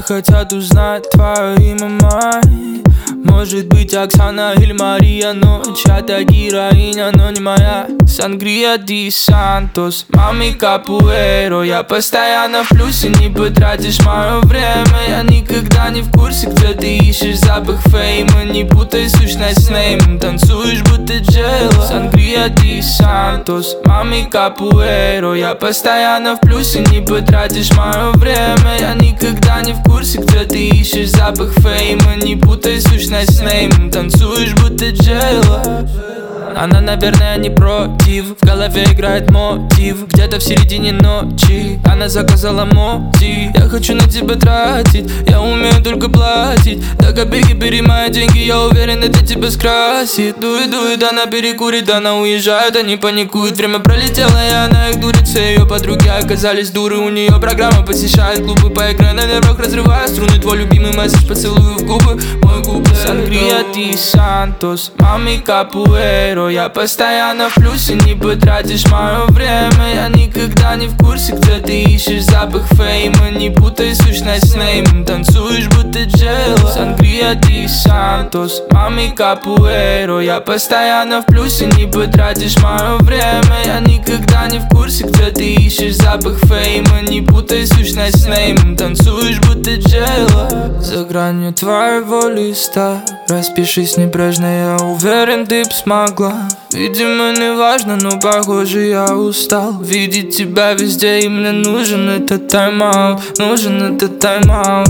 хотят узнать твое имя, май. Может быть Оксана или Мария, но чья-то героиня, но не моя. Сангрия ди Сантос, мами капуэро. Я постоянно в плюсе, не потратишь мое время. Я никогда не в курсе, где ты ищешь запах фейма. Не путай сущность с неймом, танцуешь будто Джейло. Сангрия ди Сантос, мами капуэро. Я постоянно в плюсе, не потратишь мое время. Я никогда не в курсе, где ты ищешь запах фейма. Не путай сущность с неймом, танцуешь будто Джейло. Она, наверное, не против. В голове играет мотив. Где-то в середине ночи она заказала мотив. Я хочу на тебя тратить, я умею только платить. До копейки бери мои деньги, я уверен, это тебя скрасит. Дует, она перекурит, она уезжает, они паникуют. Время пролетело, и она их дурит. Все ее подруги оказались дуры. У нее программа посещает клубы по экрану, на нервах разрывая струны. Твой любимый месседж, поцелую в губы. Мой куплет Сангрия ди Сантос, мами капуэро. Я постоянно в плюсе, не потратишь мое время. Я никогда не в курсе, где ты ищешь запах фейма. Не путай сущность с неймом, танцуешь будто Джейло. Сангрия ди Сантос, мами капуэро. Я постоянно в плюсе, не потратишь мое время. Я никогда не в курсе, где ты ищешь запах фейма. Не путай сущность с неймом, танцуешь будто Джейло. За гранью твоего листа распишись небрежно, я уверен, ты б смогла. Видимо, не важно, но похоже я устал видеть тебя везде, и мне нужен этот тайм-аут. Нужен этот тайм-аут,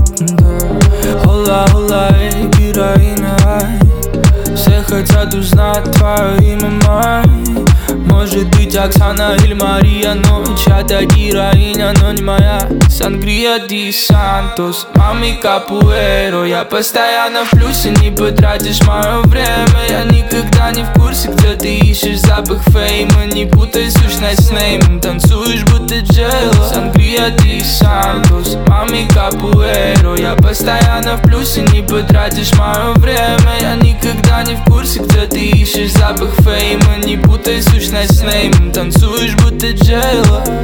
да. Хола, эй, героиня, ай. Все хотят узнать твое имя, май. Может быть Оксана или Мария, но чья-то героиня, но не моя. Сангрия ди Сантос, мами капуэро. Я постоянно в плюсе, не потратишь мое время. Я никогда не в курсе, где ты ищешь запах фейма. Не путай сущность с неймом, танцуешь будто Джейло. Сангрия ди Сантос, мами капуэро. Я постоянно в плюсе, не потратишь мое время. Я никогда не в курсе, где ты ищешь запах фейма. Не путай сущность с неймом, танцуешь будто Джейло.